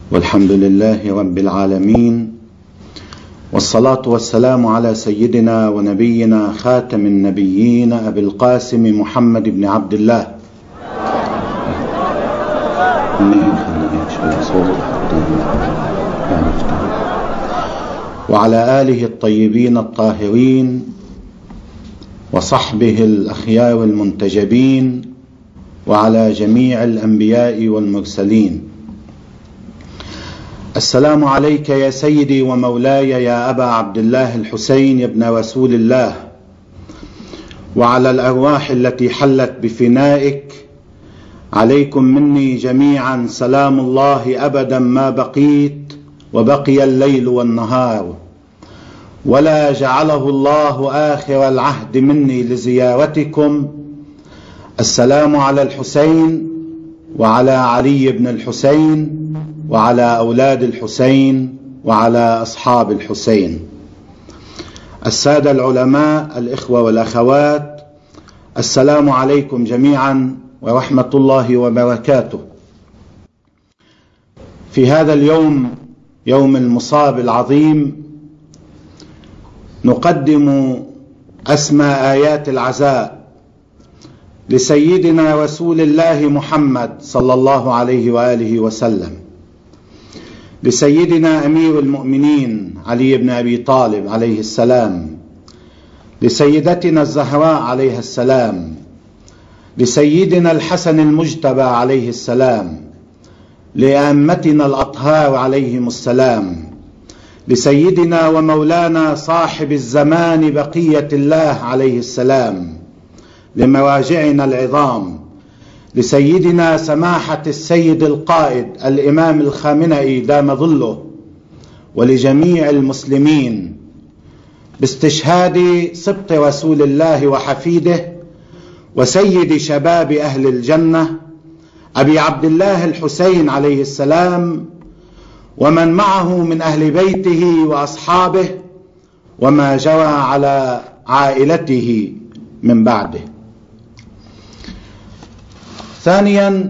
والحمد لله رب العالمين، والصلاة والسلام على سيدنا ونبينا خاتم النبيين أبي القاسم محمد بن عبد الله وعلى آله الطيبين الطاهرين وصحبه الأخيار المنتجبين وعلى جميع الأنبياء والمرسلين. السلام عليك يا سيدي ومولاي يا أبا عبد الله الحسين ابن رسول الله، وعلى الأرواح التي حلت بفنائك، عليكم مني جميعا سلام الله أبدا ما بقيت وبقي الليل والنهار، ولا جعله الله آخر العهد مني لزيارتكم. السلام على الحسين وعلى علي بن الحسين وعلى أولاد الحسين وعلى أصحاب الحسين. السادة العلماء، الإخوة والأخوات، السلام عليكم جميعا ورحمة الله وبركاته. في هذا اليوم، يوم المصاب العظيم، نقدم أسمى آيات العزاء لسيدنا رسول الله محمد صلى الله عليه وآله وسلم، لسيدنا أمير المؤمنين علي بن أبي طالب عليه السلام، لسيدتنا الزهراء عليها السلام، لسيدنا الحسن المجتبى عليه السلام، لأئمتنا الأطهار عليهم السلام، لسيدنا ومولانا صاحب الزمان بقية الله عليه السلام، لمراجعنا العظام، لسيدنا سماحة السيد القائد الإمام الخامنئي دام ظله، ولجميع المسلمين باستشهاد سبط رسول الله وحفيده وسيد شباب أهل الجنة أبي عبد الله الحسين عليه السلام، ومن معه من أهل بيته وأصحابه، وما جرى على عائلته من بعده. ثانيا،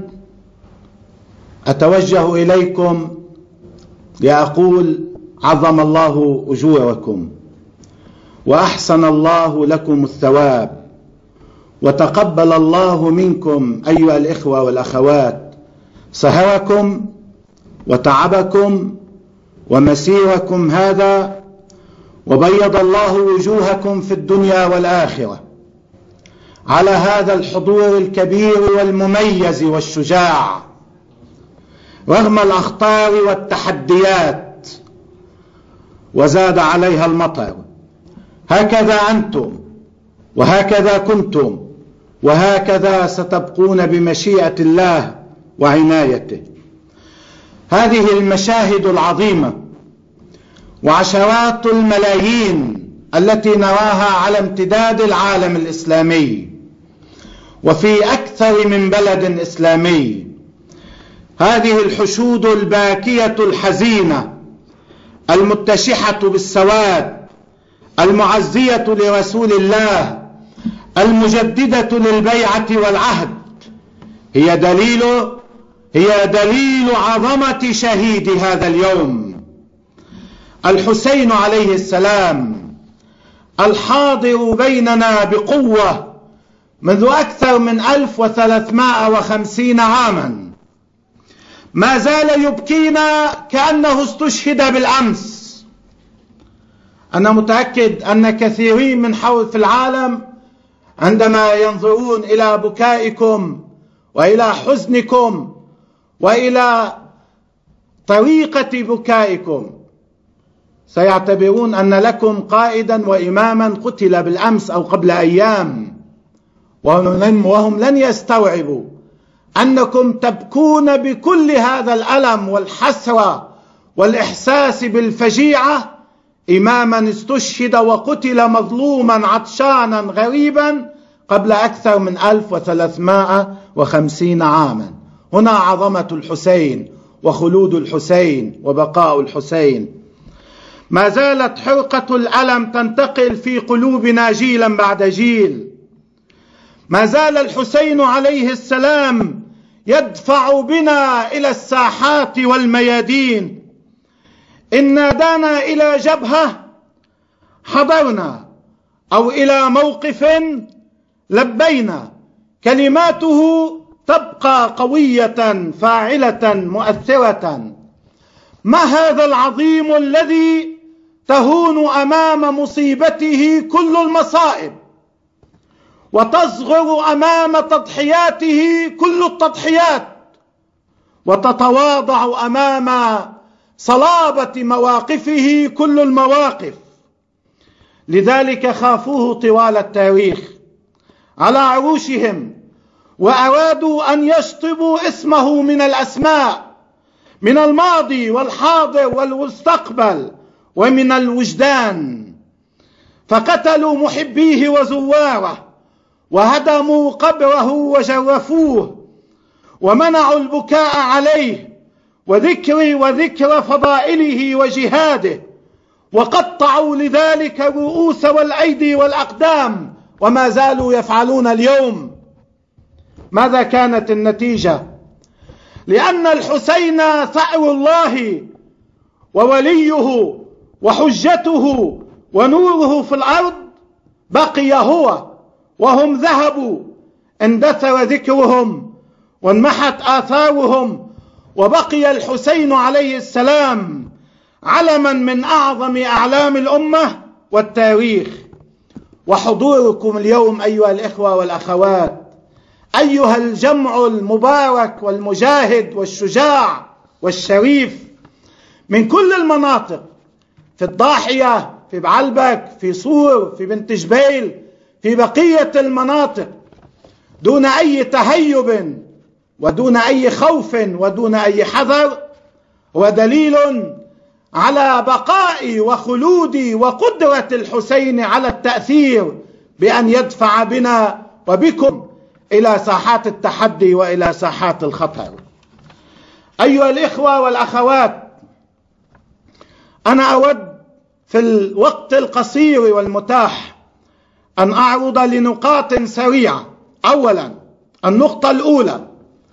أتوجه إليكم لأقول عظم الله أجوركم وأحسن الله لكم الثواب، وتقبل الله منكم أيها الإخوة والأخوات سهركم وتعبكم ومسيركم هذا، وبيض الله وجوهكم في الدنيا والآخرة على هذا الحضور الكبير والمميز والشجاع رغم الأخطار والتحديات، وزاد عليها المطر. هكذا أنتم، وهكذا كنتم، وهكذا ستبقون بمشيئة الله وعنايته. هذه المشاهد العظيمة وعشرات الملايين التي نراها على امتداد العالم الإسلامي وفي أكثر من بلد إسلامي، هذه الحشود الباكية الحزينة المتشحة بالسواد المعزية لرسول الله المجددة للبيعة والعهد هي دليل عظمة شهيد هذا اليوم، الحسين عليه السلام، الحاضر بيننا بقوة منذ أكثر من 1350 عاما، ما زال يبكينا كأنه استشهد بالأمس. أنا متأكد أن كثيرين من حول في العالم عندما ينظرون إلى بكائكم وإلى حزنكم وإلى طريقة بكائكم سيعتبرون أن لكم قائدا وإماما قتل بالأمس أو قبل أيام، وهم لن يستوعبوا أنكم تبكون بكل هذا الألم والحسرة والإحساس بالفجيعة إماما استشهد وقتل مظلوما عطشانا غريبا قبل أكثر من 1350 عاما. هنا عظمة الحسين وخلود الحسين وبقاء الحسين. ما زالت حرقة الألم تنتقل في قلوبنا جيلا بعد جيل. ما زال الحسين عليه السلام يدفع بنا إلى الساحات والميادين. إن نادانا إلى جبهة حضرنا، أو إلى موقف لبينا. كلماته تبقى قوية فاعلة مؤثرة. ما هذا العظيم الذي تهون أمام مصيبته كل المصائب، وتصغر أمام تضحياته كل التضحيات، وتتواضع أمام صلابة مواقفه كل المواقف. لذلك خافوه طوال التاريخ على عروشهم، وأرادوا أن يشطبوا اسمه من الأسماء، من الماضي والحاضر والمستقبل ومن الوجدان. فقتلوا محبيه وزواره، وهدموا قبره وجرفوه، ومنعوا البكاء عليه وذكر فضائله وجهاده، وقطعوا لذلك الرؤوس والأيدي والأقدام، وما زالوا يفعلون اليوم. ماذا كانت النتيجة؟ لأن الحسين ثأر الله ووليه وحجته ونوره في الأرض بقي هو، وهم ذهبوا، اندثر ذكرهم وانمحت آثارهم، وبقي الحسين عليه السلام علما من أعظم أعلام الأمة والتاريخ. وحضوركم اليوم أيها الإخوة والأخوات، أيها الجمع المبارك والمجاهد والشجاع والشريف من كل المناطق، في الضاحية، في بعلبك، في صور، في بنت جبيل، في بقية المناطق، دون أي تهيب ودون أي خوف ودون أي حذر، هو دليل على بقاء وخلود وقدرة الحسين على التأثير بأن يدفع بنا وبكم إلى ساحات التحدي وإلى ساحات الخطر. أيها الإخوة والأخوات، أنا أود في الوقت القصير والمتاح أن أعرض لنقاط سريعة. أولا، النقطة الأولى،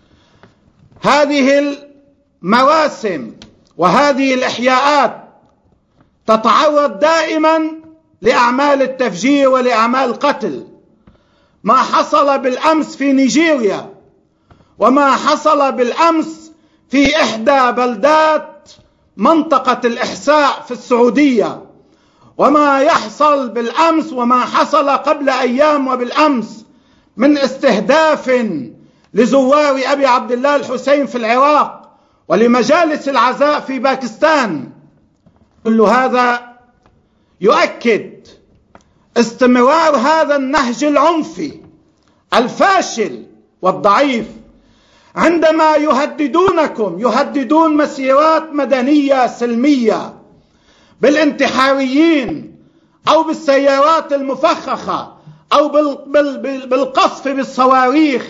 هذه المواسم وهذه الإحياءات تتعرض دائما لأعمال التفجير ولأعمال القتل. ما حصل بالأمس في نيجيريا، وما حصل بالأمس في إحدى بلدات منطقة الإحساء في السعودية، وما يحصل بالأمس وما حصل قبل أيام وبالأمس من استهداف لزوار أبي عبد الله الحسين في العراق ولمجالس العزاء في باكستان، كل هذا يؤكد استمرار هذا النهج العنفي الفاشل والضعيف. عندما يهددون مسيرات مدنية سلمية بالانتحاريين أو بالسيارات المفخخة أو بالقصف بالصواريخ،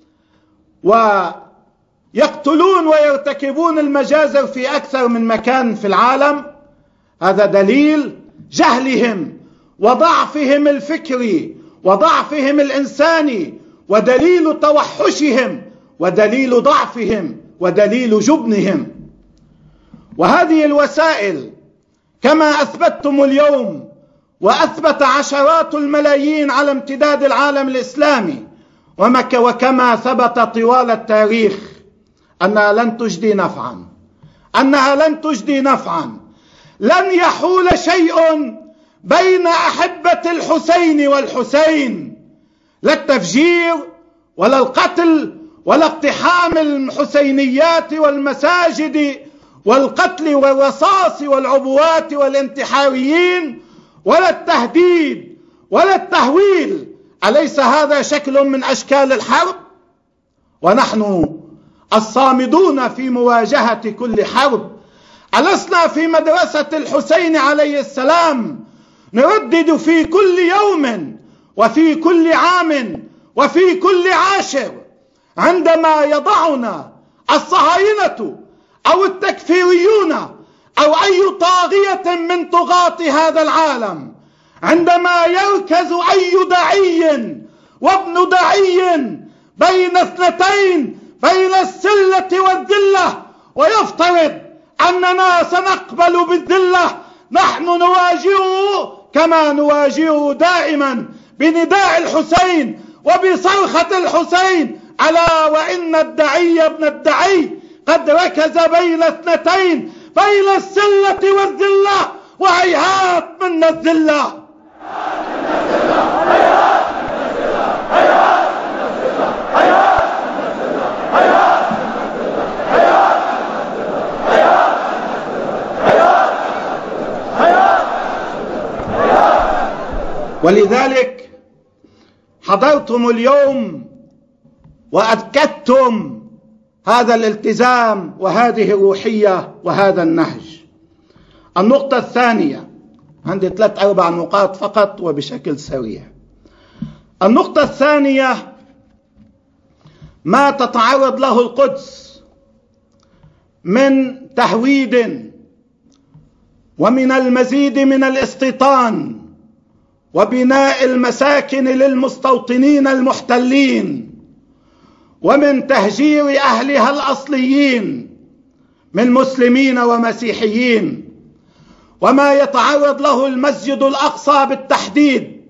ويقتلون ويرتكبون المجازر في أكثر من مكان في العالم، هذا دليل جهلهم وضعفهم الفكري وضعفهم الإنساني، ودليل توحشهم ودليل ضعفهم ودليل جبنهم. وهذه الوسائل كما أثبتتم اليوم وأثبت عشرات الملايين على امتداد العالم الإسلامي، وكما ثبت طوال التاريخ، أنها لن تجدي نفعا، لن يحول شيء بين أحبة الحسين والحسين، لا التفجير ولا القتل ولا اقتحام الحسينيات والمساجد والقتل والرصاص والعبوات والانتحاريين ولا التهديد ولا التهويل. أليس هذا شكل من أشكال الحرب؟ ونحن الصامدون في مواجهة كل حرب ألسنا في مدرسة الحسين عليه السلام نردد في كل يوم وفي كل عام وفي كل عاشر، عندما يضعنا الصهاينة أو التكفيريون أو أي طاغية من طغاة هذا العالم، عندما يركز أي داعي وابن داعي بين اثنتين بين السلة والذلة، ويفترض أننا سنقبل بالذلة. نحن نواجهه كما نواجهه دائما بنداء الحسين وبصرخة الحسين: ألا وإن الدعي ابن الدعي قد ركز بين اثنتين، بين السلة والذلة، وهيهات من الذلة. ولذلك حضرتم اليوم وأكدتم هذا الالتزام وهذه الروحية وهذا النهج. النقطة الثانية، عندي 3-4 نقاط فقط وبشكل سريع. النقطة الثانية: ما تتعرض له القدس من تهويد ومن المزيد من الاستيطان وبناء المساكن للمستوطنين المحتلين، ومن تهجير أهلها الأصليين من مسلمين ومسيحيين، وما يتعرض له المسجد الأقصى بالتحديد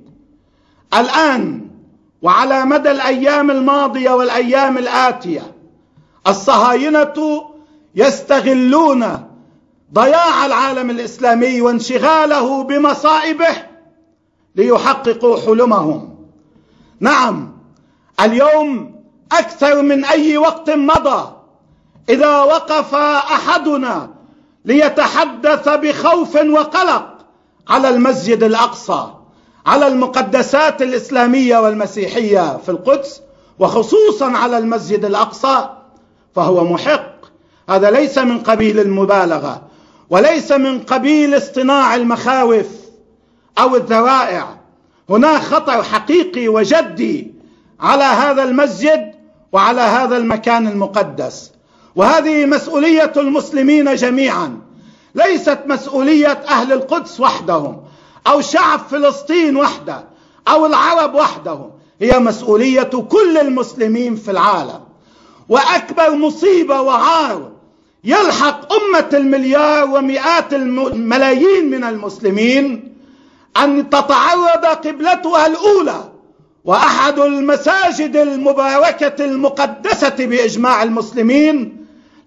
الآن وعلى مدى الأيام الماضية والأيام الآتية. الصهاينة يستغلون ضياع العالم الإسلامي وانشغاله بمصائبه ليحققوا حلمهم. نعم، اليوم أكثر من أي وقت مضى إذا وقف أحدنا ليتحدث بخوف وقلق على المسجد الأقصى، على المقدسات الإسلامية والمسيحية في القدس، وخصوصا على المسجد الأقصى، فهو محق. هذا ليس من قبيل المبالغة، وليس من قبيل اصطناع المخاوف أو الذرائع. هناك خطر حقيقي وجدي على هذا المسجد وعلى هذا المكان المقدس، وهذه مسؤولية المسلمين جميعا، ليست مسؤولية أهل القدس وحدهم أو شعب فلسطين وحده أو العرب وحدهم، هي مسؤولية كل المسلمين في العالم. وأكبر مصيبة وعار يلحق أمة المليار ومئات الملايين من المسلمين أن تتعرض قبلتها الأولى وأحد المساجد المباركة المقدسة بإجماع المسلمين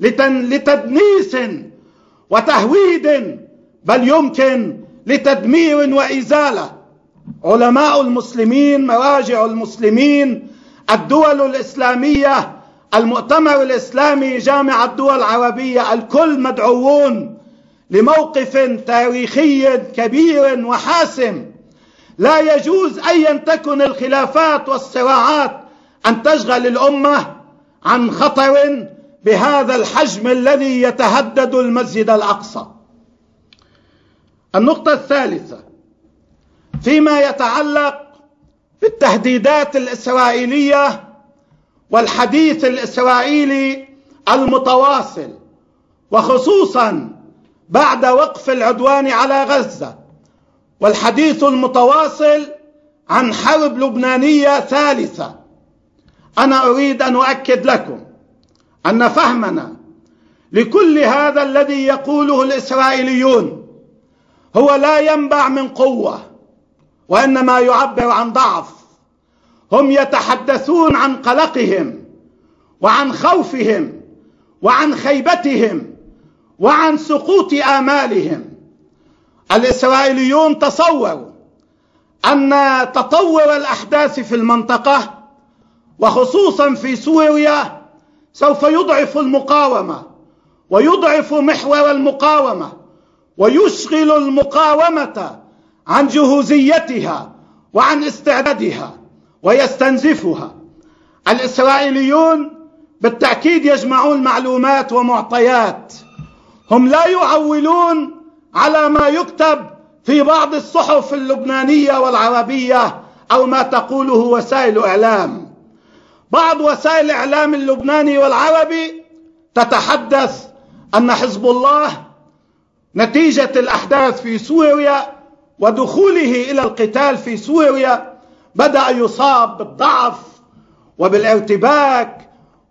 لتدنيس وتهويد، بل يمكن لتدمير وإزالة. علماء المسلمين، مراجع المسلمين، الدول الإسلامية، المؤتمر الإسلامي، جامعة الدول العربية، الكل مدعوون لموقف تاريخي كبير وحاسم. لا يجوز أيا تكن الخلافات والصراعات أن تشغل الأمة عن خطر بهذا الحجم الذي يتهدد المسجد الأقصى. النقطة الثالثة فيما يتعلق بالتهديدات الإسرائيلية والحديث الإسرائيلي المتواصل، وخصوصا بعد وقف العدوان على غزة، والحديث المتواصل عن حرب لبنانية ثالثة. أنا أريد أن أؤكد لكم أن فهمنا لكل هذا الذي يقوله الإسرائيليون هو لا ينبع من قوة، وإنما يعبر عن ضعف. هم يتحدثون عن قلقهم وعن خوفهم وعن خيبتهم وعن سقوط آمالهم. الإسرائيليون تصوروا أن تطور الأحداث في المنطقة وخصوصا في سوريا سوف يضعف المقاومة ويضعف محور المقاومة ويشغل المقاومة عن جهوزيتها وعن استعدادها ويستنزفها. الإسرائيليون بالتأكيد يجمعون معلومات ومعطيات، هم لا يعولون على ما يكتب في بعض الصحف اللبنانية والعربية أو ما تقوله وسائل إعلام. بعض وسائل الإعلام اللبناني والعربي تتحدث أن حزب الله نتيجة الأحداث في سوريا ودخوله إلى القتال في سوريا بدأ يصاب بالضعف وبالارتباك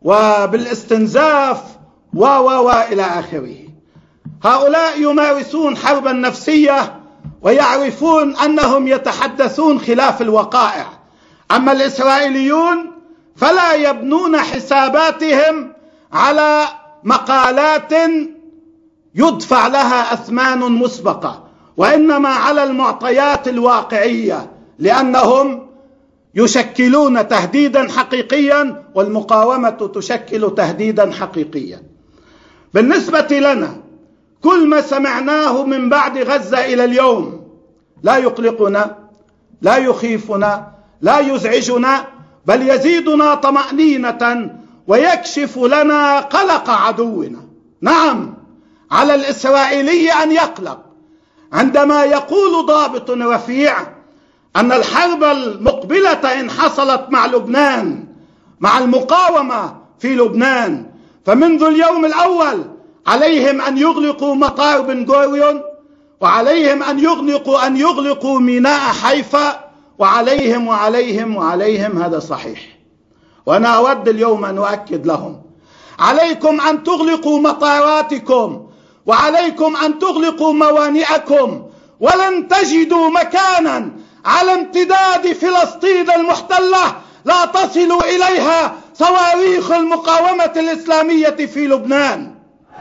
وبالاستنزاف إلى آخره. هؤلاء يمارسون حربا نفسية ويعرفون أنهم يتحدثون خلاف الوقائع. أما الإسرائيليون فلا يبنون حساباتهم على مقالات يدفع لها أثمان مسبقة، وإنما على المعطيات الواقعية، لأنهم يشكلون تهديدا حقيقيا والمقاومة تشكل تهديدا حقيقيا. بالنسبة لنا كل ما سمعناه من بعد غزة إلى اليوم لا يقلقنا، لا يخيفنا، لا يزعجنا، بل يزيدنا طمأنينة ويكشف لنا قلق عدونا. نعم، على الإسرائيلي أن يقلق عندما يقول ضابط رفيع أن الحرب المقبلة إن حصلت مع لبنان، مع المقاومة في لبنان، فمنذ اليوم الأول عليهم أن يغلقوا مطار بن غوريون، وعليهم أن يغلقوا ميناء حيفا، وعليهم. هذا صحيح، وأنا أود اليوم أن أؤكد لهم: عليكم أن تغلقوا مطاراتكم، وعليكم أن تغلقوا موانئكم، ولن تجدوا مكانا على امتداد فلسطين المحتلة لا تصل إليها صواريخ المقاومة الإسلامية في لبنان.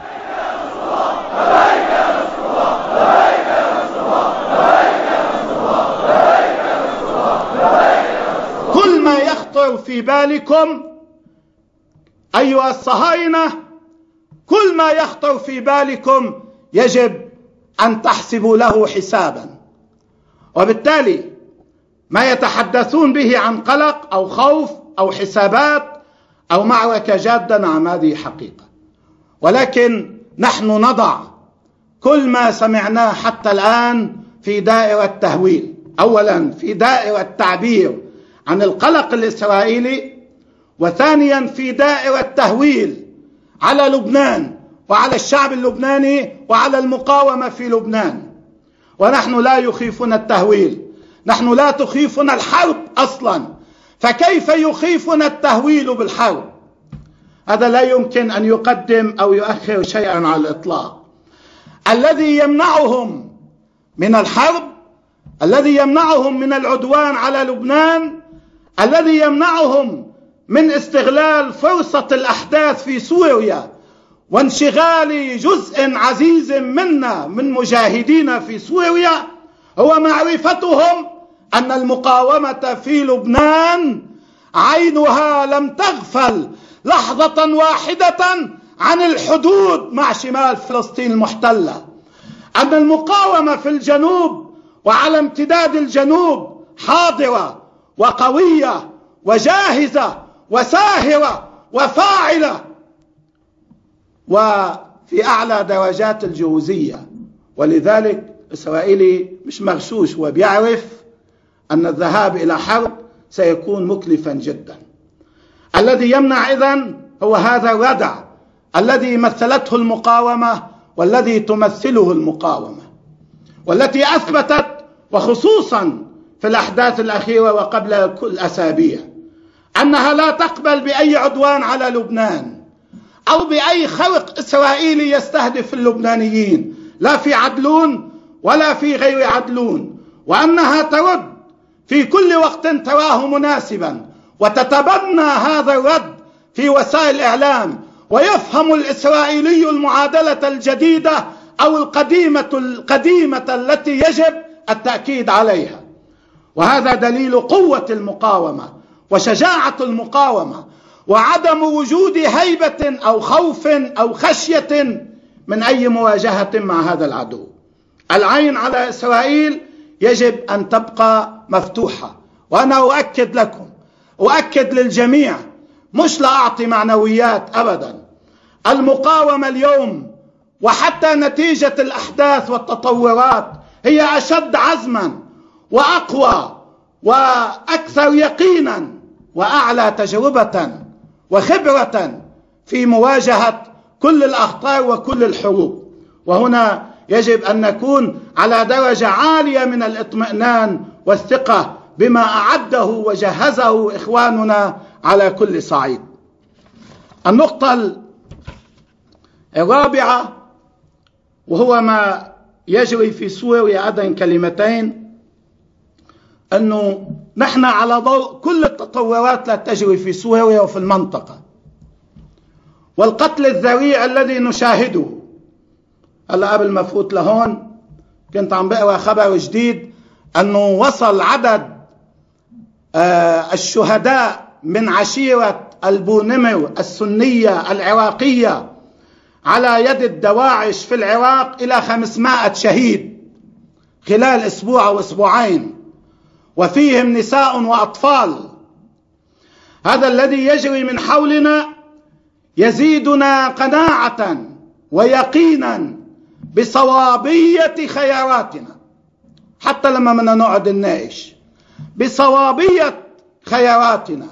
كل ما يخطر في بالكم أيها الصهاينة، كل ما يخطر في بالكم يجب أن تحسبوا له حسابا، وبالتالي ما يتحدثون به عن قلق أو خوف أو حسابات أو معركة جادة، نعم هذه حقيقة، ولكن نحن نضع كل ما سمعناه حتى الآن في دائرة تهويل. أولا في دائرة تعبير عن القلق الإسرائيلي، وثانيا في دائرة تهويل على لبنان وعلى الشعب اللبناني وعلى المقاومة في لبنان. ونحن لا يخيفنا التهويل، نحن لا تخيفنا الحرب أصلا، فكيف يخيفنا التهويل بالحرب؟ هذا لا يمكن أن يقدم أو يؤخر شيئا على الإطلاق. الذي يمنعهم من الحرب، الذي يمنعهم من العدوان على لبنان، الذي يمنعهم من استغلال فرصة الأحداث في سوريا وانشغال جزء عزيز منا من مجاهدين في سوريا، هو معرفتهم أن المقاومة في لبنان عينها لم تغفل لحظة واحدة عن الحدود مع شمال فلسطين المحتلة، أن المقاومة في الجنوب وعلى امتداد الجنوب حاضرة وقوية وجاهزة وساهرة وفاعلة وفي أعلى درجات الجهوزية. ولذلك الإسرائيلي مش مغشوش، وبيعرف أن الذهاب إلى حرب سيكون مكلفا جدا. الذي يمنع إذن هو هذا الردع الذي مثلته المقاومة والذي تمثله المقاومة، والتي أثبتت وخصوصا في الأحداث الأخيرة وقبل كل أسابيع أنها لا تقبل بأي عدوان على لبنان أو بأي خرق إسرائيلي يستهدف اللبنانيين، لا في عدلون ولا في غير عدلون، وأنها ترد في كل وقت تراه مناسبا وتتبنى هذا الرد في وسائل الإعلام. ويفهم الإسرائيلي المعادلة الجديدة أو القديمة التي يجب التأكيد عليها، وهذا دليل قوة المقاومة وشجاعة المقاومة وعدم وجود هيبة أو خوف أو خشية من أي مواجهة مع هذا العدو. العين على إسرائيل يجب أن تبقى مفتوحة، وأنا أؤكد لكم، أؤكد للجميع، مش لأعطي معنويات أبدا. المقاومة اليوم وحتى نتيجة الأحداث والتطورات هي أشد عزما وأقوى وأكثر يقينا وأعلى تجربة وخبرة في مواجهة كل الأخطار وكل الحروب. وهنا يجب أن نكون على درجة عالية من الاطمئنان والثقة بما أعده وجهزه إخواننا على كل صعيد. النقطة الرابعة وهو ما يجري في سوريا أيضا كلمتين، أنه نحن على ضوء كل التطورات التي تجري في سوريا وفي المنطقة والقتل الذريع الذي نشاهده. هلا قبل ما فوت لهون كنت عم بقرأ خبر جديد أنه وصل عدد الشهداء من عشيرة البونمر السنية العراقية على يد الدواعش في العراق إلى 500 شهيد خلال أسبوع أو أسبوعين، وفيهم نساء وأطفال. هذا الذي يجري من حولنا يزيدنا قناعة ويقينا بصوابية خياراتنا، حتى لما بدنا نقعد نناقش، بصوابية خياراتنا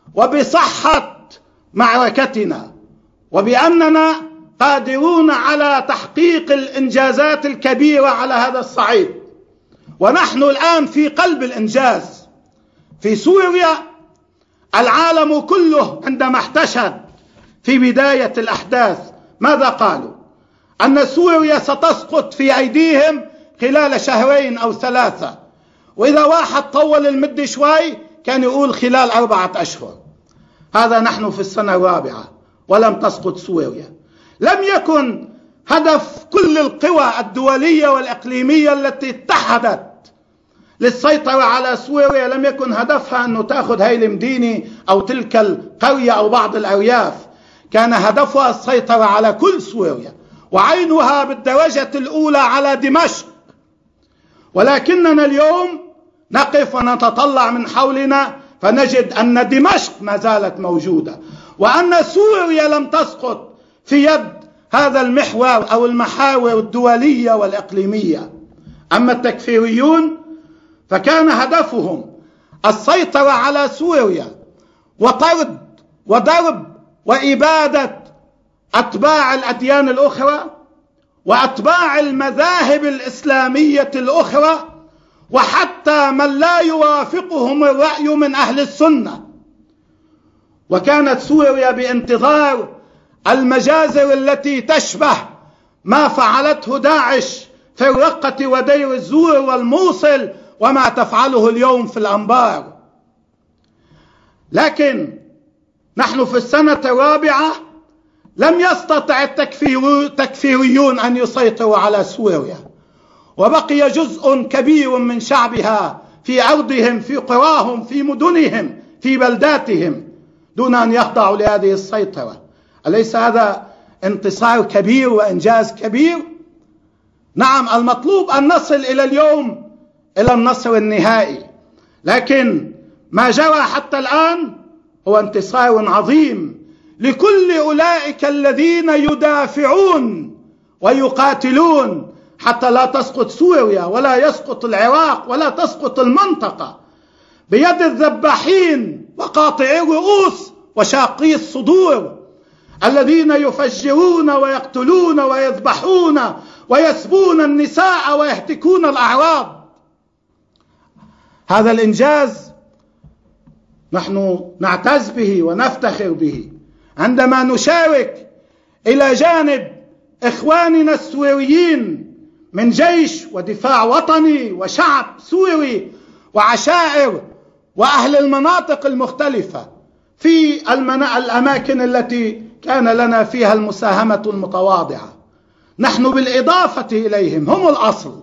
وبصحة معركتنا، وبأننا قادرون على تحقيق الإنجازات الكبيرة على هذا الصعيد. ونحن الآن في قلب الإنجاز. في سوريا العالم كله عندما احتشد في بداية الأحداث ماذا قالوا؟ أن سوريا ستسقط في أيديهم خلال 2 أو 3، وإذا واحد طول المدة شوي كان يقول خلال 4 أشهر. هذا نحن في السنة الرابعة ولم تسقط سوريا. لم يكن هدف كل القوى الدولية والإقليمية التي اتحدت للسيطرة على سوريا، لم يكن هدفها أنه تأخذ هاي المدينة أو تلك القرية أو بعض الأرياف. كان هدفها السيطرة على كل سوريا، وعينها بالدرجة الأولى على دمشق. ولكننا اليوم نقف ونتطلع من حولنا فنجد أن دمشق ما زالت موجودة، وأن سوريا لم تسقط في يد هذا المحور أو المحاور الدولية والإقليمية. أما التكفيريون فكان هدفهم السيطرة على سوريا وطرد وضرب وإبادة أتباع الأديان الأخرى وأتباع المذاهب الإسلامية الأخرى، وحتى من لا يوافقهم الرأي من أهل السنة. وكانت سوريا بانتظار المجازر التي تشبه ما فعلته داعش في الرقة ودير الزور والموصل وما تفعله اليوم في الأنبار. لكن نحن في السنة الرابعة لم يستطع التكفيريون أن يسيطروا على سوريا، وبقي جزء كبير من شعبها في أرضهم، في قراهم، في مدنهم، في بلداتهم، دون أن يخضعوا لهذه السيطرة. أليس هذا انتصار كبير وإنجاز كبير؟ نعم، المطلوب أن نصل إلى اليوم إلى النصر النهائي، لكن ما جرى حتى الآن هو انتصار عظيم لكل أولئك الذين يدافعون ويقاتلون حتى لا تسقط سوريا ولا يسقط العراق ولا تسقط المنطقة بيد الذباحين وقاطعي الرؤوس وشاقي الصدور الذين يفجرون ويقتلون ويذبحون ويسبون النساء ويهتكون الأعراض. هذا الإنجاز نحن نعتز به ونفتخر به عندما نشارك إلى جانب إخواننا السوريين من جيش ودفاع وطني وشعب سوري وعشائر وأهل المناطق المختلفة في الأماكن التي كان لنا فيها المساهمة المتواضعة. نحن بالإضافة إليهم هم الأصل.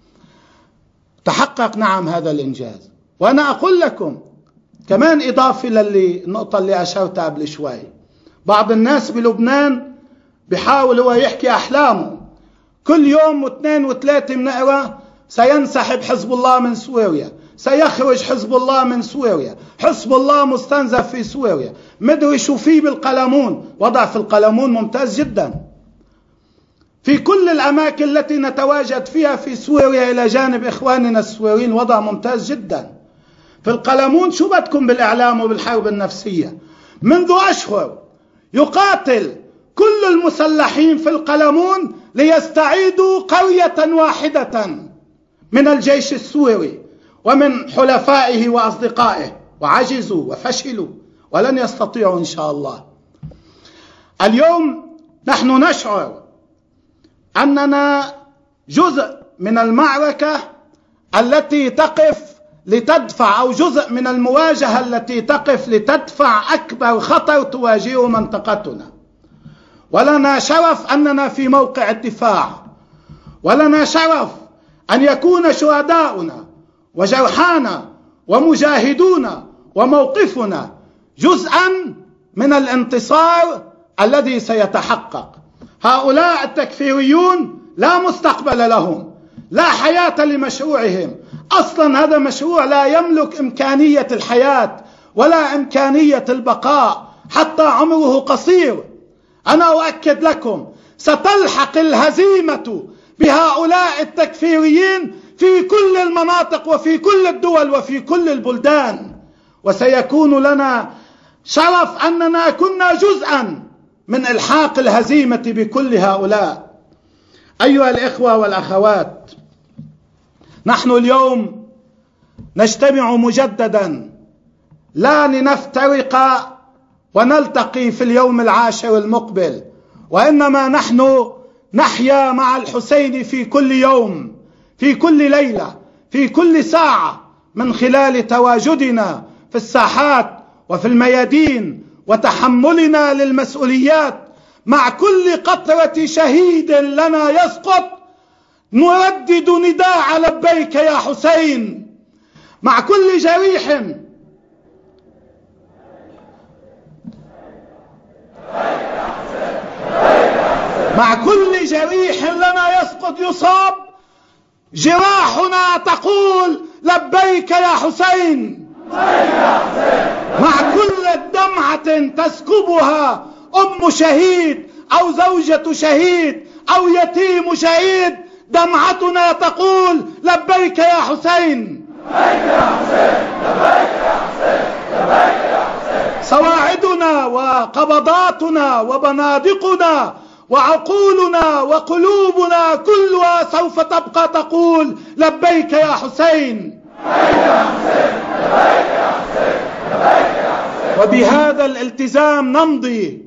تحقق نعم هذا الإنجاز. وأنا أقول لكم كمان إضافة للنقطة اللي أشرت قبل شوي، بعض الناس بلبنان بيحاول هو يحكي أحلامه، كل يوم 2 و3 بنقرأ سينسحب حزب الله من سوريا، سيخرج حزب الله من سوريا، حزب الله مستنزف في سوريا، مدري شو فيه بالقلمون. وضع في القلمون ممتاز جدا في كل الأماكن التي نتواجد فيها في سوريا إلى جانب إخواننا السوريين، وضع ممتاز جدا في القلمون. شو بدكم بالإعلام وبالحرب النفسية؟ منذ أشهر يقاتل كل المسلحين في القلمون ليستعيدوا قرية واحدة من الجيش السوري ومن حلفائه وأصدقائه، وعجزوا وفشلوا ولن يستطيعوا إن شاء الله. اليوم نحن نشعر أننا جزء من المعركة التي تقف لتدفع، أو جزء من المواجهة التي تقف لتدفع أكبر خطر تواجهه منطقتنا، ولنا شرف أننا في موقع الدفاع، ولنا شرف أن يكون شهداؤنا وجرحانا ومجاهدونا وموقفنا جزءا من الانتصار الذي سيتحقق. هؤلاء التكفيريون لا مستقبل لهم، لا حياة لمشروعهم، أصلا هذا مشروع لا يملك إمكانية الحياة ولا إمكانية البقاء، حتى عمره قصير. أنا أؤكد لكم ستلحق الهزيمة بهؤلاء التكفيريين في كل المناطق وفي كل الدول وفي كل البلدان، وسيكون لنا شرف أننا كنا جزءا من إلحاق الهزيمة بكل هؤلاء. أيها الإخوة والأخوات، نحن اليوم نجتمع مجددا لا لنفترق ونلتقي في اليوم العاشر المقبل، وإنما نحن نحيا مع الحسين في كل يوم، في كل ليلة، في كل ساعة، من خلال تواجدنا في الساحات وفي الميادين وتحملنا للمسؤوليات. مع كل قطرة شهيد لنا يسقط نردد نداء لبيك يا حسين. مع كل جريح لنا يسقط يصاب، جراحنا تقول لبيك يا حسين. مع كل دمعة تسكبها أم شهيد أو زوجة شهيد أو يتيم شهيد، دمعتنا تقول لبيك يا حسين. صواعدنا وقبضاتنا وبنادقنا وعقولنا وقلوبنا كلها سوف تبقى تقول لبيك يا حسين. وبهذا الالتزام نمضي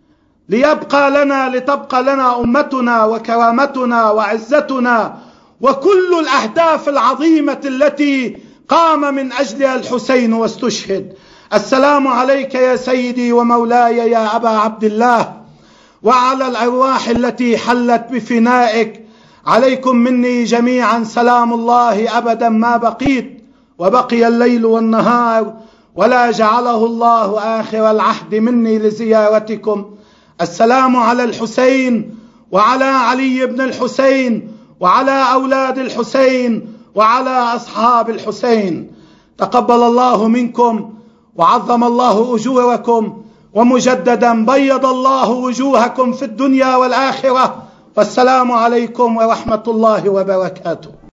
لتبقى لنا أمتنا وكرامتنا وعزتنا وكل الأهداف العظيمة التي قام من أجلها الحسين واستشهد. السلام عليك يا سيدي ومولاي يا أبا عبد الله، وعلى الأرواح التي حلت بفنائك. عليكم مني جميعا سلام الله أبدا ما بقيت وبقي الليل والنهار، ولا جعله الله آخر العهد مني لزيارتكم. السلام على الحسين وعلى علي بن الحسين وعلى أولاد الحسين وعلى أصحاب الحسين. تقبل الله منكم وعظم الله أجوركم، ومجددا بيض الله وجوهكم في الدنيا والآخرة. والسلام عليكم ورحمة الله وبركاته.